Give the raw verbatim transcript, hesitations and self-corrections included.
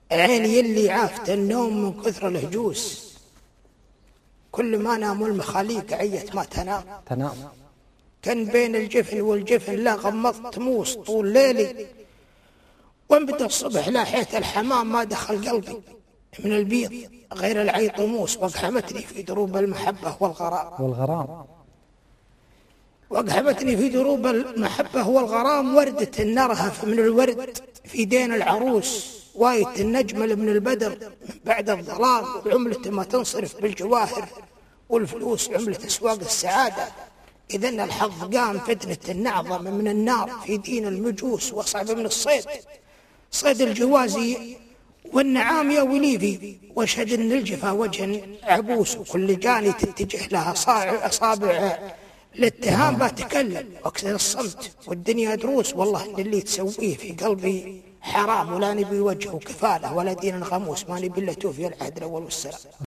العين يلي عافت النوم من كثر الهجوس، كل ما نام المخاليق عيت ما تنام. تنام. كان بين الجفن والجفن لا غمضت موس طول ليلي، وان بدا الصبح لاحيت الحمام ما دخل قلبي من البيض غير العي طموس، وقحمتني في دروب المحبة والغرام. والغرام. وقحمتني في دروب المحبة والغرام، وردة نرهف من الورد في دين العروس، واية النجمل من البدر من بعد الظلام، وعملة ما تنصرف بالجواهر والفلوس عملة أسواق السعادة. إذن الحظ قام فتنة النعظم من النار في دين المجوس، وأصعب من الصيد صيد الجوازي والنعام يا وليفي، واشهد ان الجفا وجه عبوس، وكل جاني تتجه لها اصابع الاتهام بتكلم واكثر الصمت والدنيا دروس. والله ان اللي تسويه في قلبي حرام، ولا نبي وجه وكفاله ولا دين غموس، ما نبي الا توفي العهد الاول والسلام.